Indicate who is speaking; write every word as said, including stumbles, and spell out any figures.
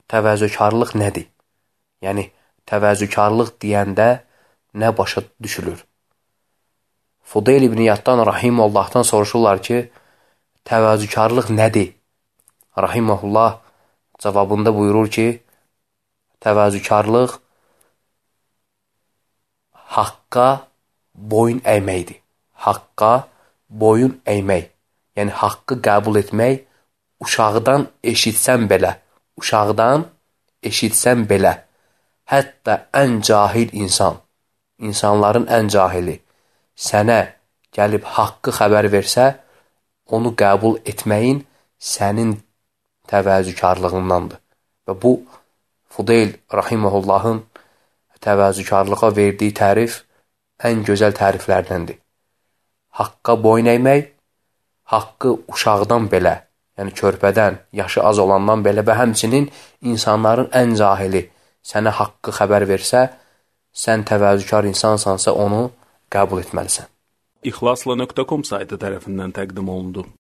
Speaker 1: təvazökarlıq nədir? Yəni, təvazökarlıq deyəndə nə başa düşülür? Fudeyl ibn İyaddan Rahiməllahdan soruşurlar ki, təvazökarlıq nədir? Rahiməhullah cavabında buyurur ki, təvazökarlıq haqqa boyun əyməkdir. Haqqa boyun əymək. Yəni, haqqı qəbul etmək, uşaqdan eşitsən belə, uşaqdan eşitsən belə, hətta ən cahil insan, insanların ən cahili sənə gəlib haqqı xəbər versə, onu qəbul etməyin sənin təvazökarlığındandır. Və bu, Fudeyl Rahiməhullahın təvazökarlığa verdiyi tərif ən gözəl təriflərdəndir. Haqqa boyun əymək, haqqı uşaqdan belə, yəni körpədən, yaşı az olandan belə və həmçinin insanların ən cahili sənə haqqı xəbər versə, sən təvazökar insansansa onu qəbul etməlisən.
Speaker 2: İxlasla nöqtə com saytı tərəfindən təqdim olundu.